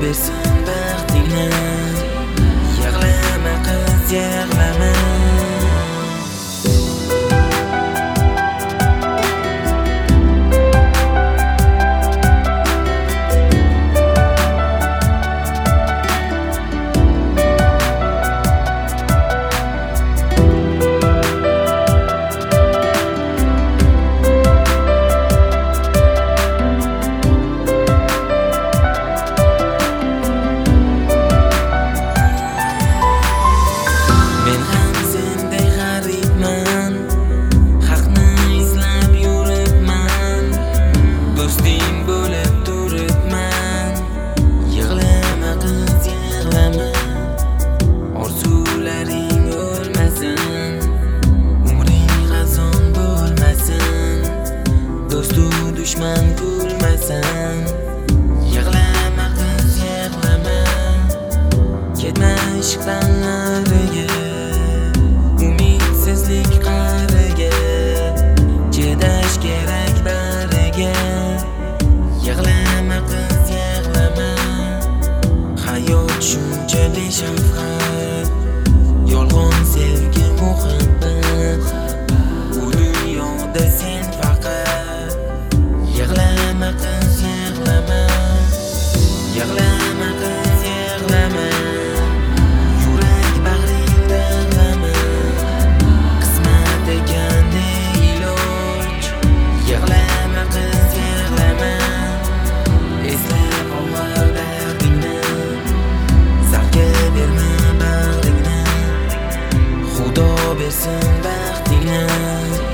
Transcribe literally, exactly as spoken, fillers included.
bersin baxtingni. Yig'lama qiz, yig'lama. Do'sting bo'lib turibman. Yig'lama qiz, yig'lama. Orzularing o'lmasin, umring xazon bo'lmasin, do'stu dushman kulmasin. Yig'lama qiz, yig'lama. Ketma ishqdan nariga, umidsizlik qariga, chidash kerak bariga. Yig'lama qiz, yig'lama. Hayot shuncha beshafqat, yolg'on sevgi muhabbat. Bu dunyoda sen faqat. Yig'lama qiz, yig'lama. Yig'lama qiz, yig'lama. Yurak bag'ringda g'ama, qismat ekan iloj. Yig'lama qiz, yig'lama. Eslab avval dardingni, zavqga berma bag'ringni. Xudo bersin baxtingni.